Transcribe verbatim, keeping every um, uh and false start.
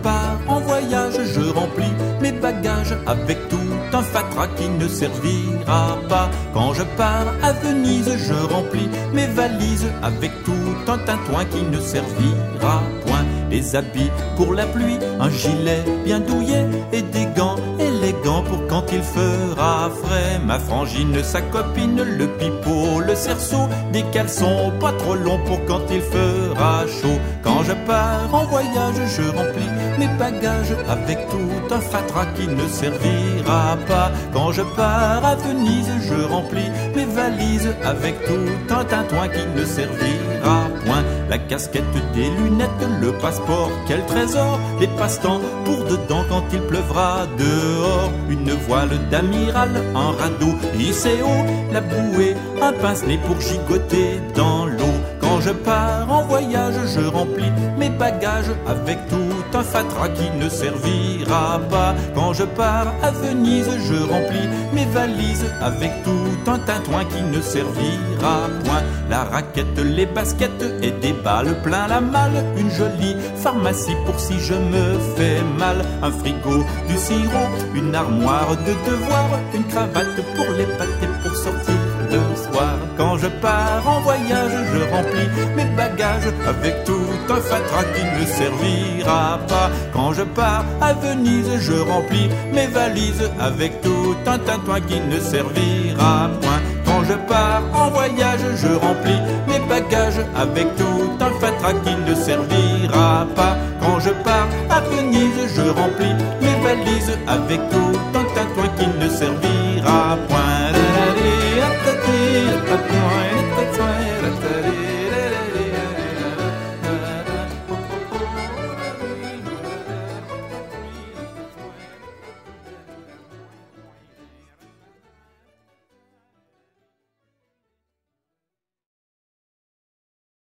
pars en voyage, je remplis mes bagages avec tout un fatras qui ne servira pas. Quand je pars à Venise, je remplis mes valises avec tout un tintouin qui ne servira point. Les habits pour la pluie, un gilet bien douillet et des gants élégants pour quand il fera frais. Ma frangine, sa copine, le pipeau, le cerceau, des caleçons pas trop longs pour quand il fera chaud. Quand je pars en voyage, je remplis mes bagages avec tout un fatras qui ne servira pas. Quand je pars à Venise, je remplis mes valises avec tout un tintouin qui ne servira point. La casquette, des lunettes, le passeport, quel trésor, les passe-temps pour dedans quand il pleuvra dehors. Une voile d'amiral, un radeau hissé haut, la bouée, un pince-nez pour gigoter dans l'eau. Quand je pars en voyage, je remplis mes bagages avec tout un fatras qui ne servira pas. Quand je pars à Venise, je remplis mes valises avec tout un tintouin qui ne servira point. La raquette, les baskets et des balles plein la malle. Une jolie pharmacie pour si je me fais mal. Un frigo, du sirop, une armoire de devoir, une cravate pour les pâtes et pour sortir le soir. Quand je pars en voyage, je remplis mes bagages avec tout un fatras qui ne servira pas. Quand je pars à Venise, je remplis mes valises avec tout un tintouin qui ne servira point. Quand je pars en voyage, je remplis mes bagages avec tout un fatras qui ne servira pas. Quand je pars à Venise, je remplis mes valises avec tout un tintouin qui ne servira pas.